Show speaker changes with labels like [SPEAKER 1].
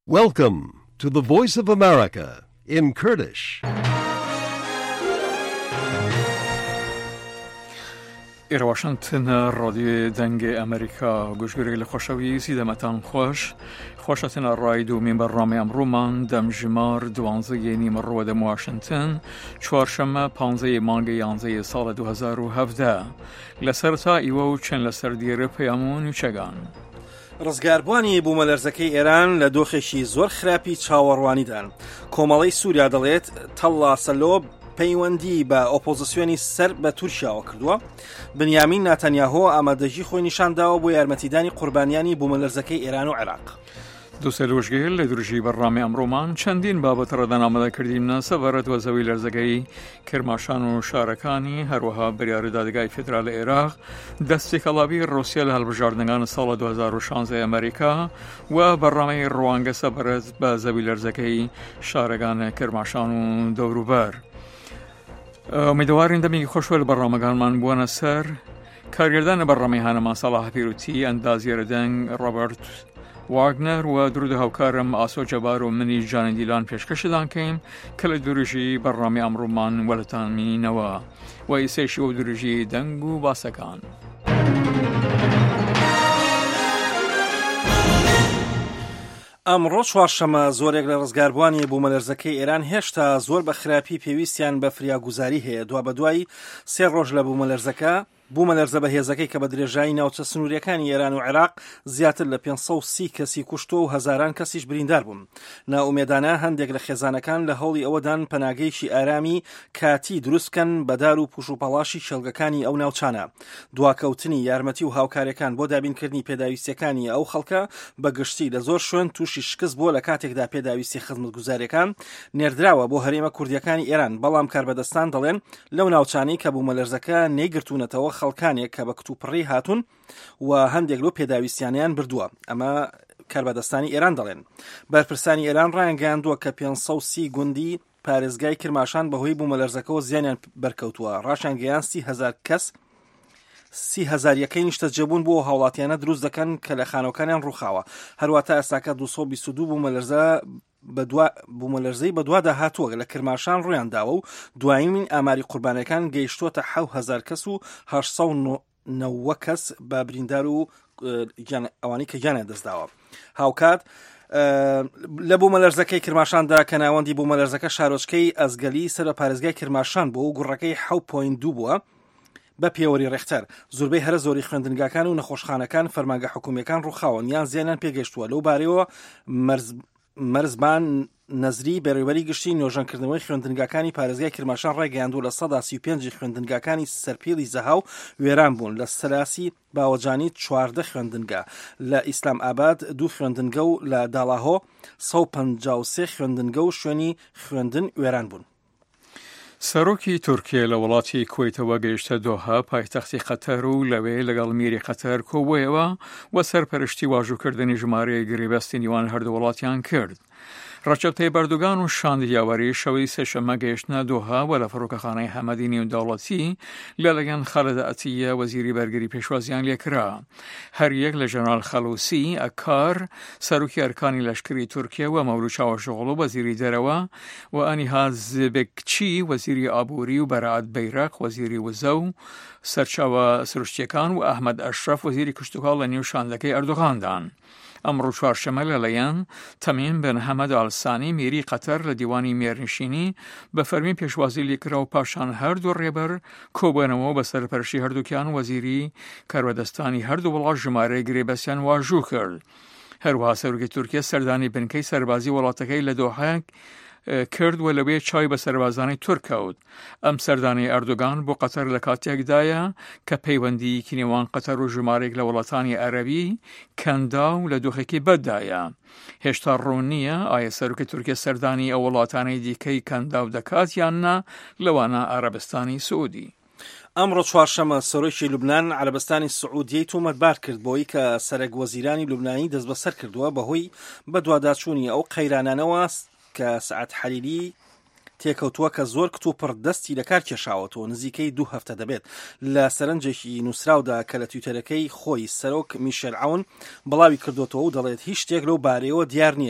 [SPEAKER 1] Welcome to the Voice of America in Kurdish.
[SPEAKER 2] إلى واشنطن راديو دنگ أمريكا گوشگیری لخوشوی سیدمتان خوشتن رایدو من برنامه امرومان دم جمار 12 نیم رو دم واشنطن چهارشنبه 15 مانگ 11 سال 2017 لسرتا ایوو چن لسر دیره پیامون چگان
[SPEAKER 3] ڕزگاربوانی بوومەلەرزەکەی ئێران لە دۆخێکی زۆر خراپی چاوەڕوانیدان. کۆمەڵەی سووریا دەڵێت تەڵا سەلۆ پەیوەندی بە ئۆپۆزیسیۆنی سەر بە تورکیاوە کردووە. بنیامین ناتەنیاهۆ ئامادەژی خۆی نیشانداوە بۆ یارمەتیدانی قوربانیانی بوومەلەرزەکەی ئێران و عێراق.
[SPEAKER 2] دووسێ لۆژگەیل لە درژی بەڕامی ئەمڕۆمان چەندین بابەت ڕەدان ئامادەکردینە سەبارەت وە زەوی لەرزەگەی کرماشان و شارەکانی هەروەها بریارە دادگای فێدرال عێراق دەستێکەڵاوی ڕۆسیا لە هەڵبژاردنەکانی ساڵە 2016 ئەمریکا و بەڕامەی ڕوانگە سەبارەت بە زەوی لەرزەکەی شارەکان کرماشان و دەوروبەر. ئومیدوارین دەمێکی خۆشوە لە بەڕامەکانمان بوونە سەر کارگردانە بەڕامی هانەما ساڵح پیروتی ئەندازیارە دەنگ ڕۆبەرت واگنر و درود هاوکارم ئاسۆ جەبار و منی جانی دیلان پێشکەشتان کەین کە لە درژی بەڕامی ئەمڕۆمان وەلەتانمینەوە و ئیسێشی و درژی دەنگ و باسەکان.
[SPEAKER 3] ئەمڕۆ چوارشەمە زۆرێک لە ڕزگاربوانی بوومەلەرزەکەی ئێران هێشتا زۆر بە خراپی پێویستیان بە فریاگوزاری هەیە. دوا بەدوای 3 ڕۆژ لە بوومەلەرزە بەهێزەکەی کە بە درێژایی ناوچە سنووریەکانی ئێران و عێراق زیاتر لە 530 کەسی کوشتۆ و هەزاران کەسیش بریندار بوون. ناومێدانە هەندێک لە خێزانەکان لە هەوڵی ئەوەدان پەناگەیشی ئارامی کاتی دروستکەن بەدار و پوش و پەڵاشی شێلگەکانی ئەو ناوچانە. دواکەوتنی یارمەتی و هاوکارەکان بۆ دابینکردنی پێداویستیەکانی ئەو خەڵکە بەگشتی لە زۆر شوێن تووشی شکست بۆ لە کاتێکدا پێداویستی خزمەتگوزاریەکان نێردراوە بۆ هەرێمە کوردیەکانی ئێران. بەڵام کاربەدەستان دەڵێن لەو ناوچانەی کە بوومەلەرزەکە نەیگرتوونەتەوە خەڵکانێک کە بە کتوپڕی هاتون و هەندێک لەو پێداویستیانیان بردووە. ئەمە کاربەدەستانی ئێران دەڵێن. بەرپرسانی ئێران ڕایانگەیاندووە کە 530 گوندی پارێزگای کرماشان بەهۆی بوومەلەرزەکەەوە زیانیان بەرکەوتووە. ڕاشانگەیان 30,000 کەس 30,000 یەکەی نیشتەجێبوون بۆ هاوڵاتیانە دروست دەکەن کە لە خانەکانیان ڕووخاوە. هەرواتە ئێستاکە 222 بوومەلەرزەی بەدوادا هاتووە لە کرماشان ڕوویان داوە و دوایمین ئاماری قوربانەکان گەیشتووە 7,000 کەس و 890 کەس بە بریندار و ئەوانی کە گیانیان دەستداوە. هاوکات لە بوومەلەرزەکەی کرماشاندا کە ناوەندی بوومەلەرزەکە شارۆچکەی ئەزگەلی سەر بە پارێزگای کرماشان بووە و گوڕەکەی 7.2 بووە بە پێوەری ڕێختەر. زۆربەی هەرە زۆری خوێندنگاکان و نەخۆشخانەکان فەرمانگە حکوومیەکان ڕووخاون یان زیانیان پێگەشتووە. لەو بارەوە مەرزبان نەزری بەڕێوەبەری گشتی نۆژەنکردنەوەی خوێندنگاکانی پارێزگای کرماشان ڕێگەیاندووە لە 35 خوێندنگاکانی سەرپێڵی زەهاو وێران بوون. لە سەلاسی باوەجانی 14 خوێندنگا، لە ئیسلام ئاباد 2 خوێندنگە و لە داڵاهۆ 153 خوێندنگە و شوێنی خوێندن وێران بوون.
[SPEAKER 2] سەرۆکی تورکیا لە وڵاتی کوێتەوە گەیشتە دۆها پایتەختی قەتەر و لەوێ لەگەڵ میری قەتەر کۆبوویەوە و سەرپەرشتی واژووکردنی ژمارەیە گریبەستی نیوان هەردوو وڵاتیان کرد. ڕەجەب تەیب ئەردۆغان و شاندی یاوەری شەوەی سێشەممە گەیشتنە دۆها و لە فڕۆکەخانەی حەمەدی نێودەوڵەتی لەلایەن خەلەدە ئەتیە وەزیری بەرگری پێشوازیان لێکرا. هەریەک لە ژەنەرال خەلووسی ئەکار سەرۆکی ئەرکانی لەشکری تورکیا و مەولود چاوەشۆغڵو وەزیری دەرەوە و ئەنیهاد زبکچی وەزیری ئابووری و بەرائەت بەیرەق وەزیری وزە و سەرچاوە سروشتیەکان و ئەحمەد ئەشرەف وەزیری کشتوکاڵ لە نێو شاندەکەی ئەردۆغاندان. ئەمڕۆ چوارشەمە لەلایەن تەمیم بن حەمەد ئالسانی میری قەتەر لە دیوانی مێرنشینی بە فەرمی پێشوازی لێکرا و پاشان هەردوو ڕێبەر کۆبوونەوە بە سەرپەرشتی هەردووکیان وەزیری کاربەدەستانی هەردوو وڵات ژمارەی گرێبەستیان واژوو کرد. هەروەها سەرۆکی تورکیا سەردانی بنکەی سەربازی وڵاتەکەی لە دۆحەک کرد و لەوێ چای بە سەربازانی تورکەوت. ئەم سەردانی ئەردۆغان بۆ قەتەر لە کاتێکدایە کە پەیوەندیی نێوان قەتەر و ژمارێک لە وڵاتانی عەرەبی کەندا و لە دۆخێکی بەددایە. هێشتا ڕوون نییە ئایا سەرۆکی تورکیا سەردانی ئەو وڵاتانەی دیکەی کەندا و دەکات یاننا لەوانە عەرەبستانی سعودی.
[SPEAKER 3] ئەمڕۆ چوارشەمە سەرۆکی لوبنان عەرەبستانی سعودیەی تۆمەتبار کرد بۆی کە سەرۆک وەزیرانی لوبنانی دەست بەسەر کردووە بەهۆی بەدواداچوونی ئەو قەیرانانەوە کە سەعەد حەلیلی تێکەوتووە کە زۆر کتوپڕ دەستی لە کار کێشاوەتەوە نزیکەی 2 هەفتە دەبێت. لە سەرنجێکی نووسراودا کە لە تویتەرەکەی خۆی سەرۆک میشێل عەون بڵاوی کردوتەوە و دەڵێت هیچ شتێک لەو بارەیەوە دیار نییە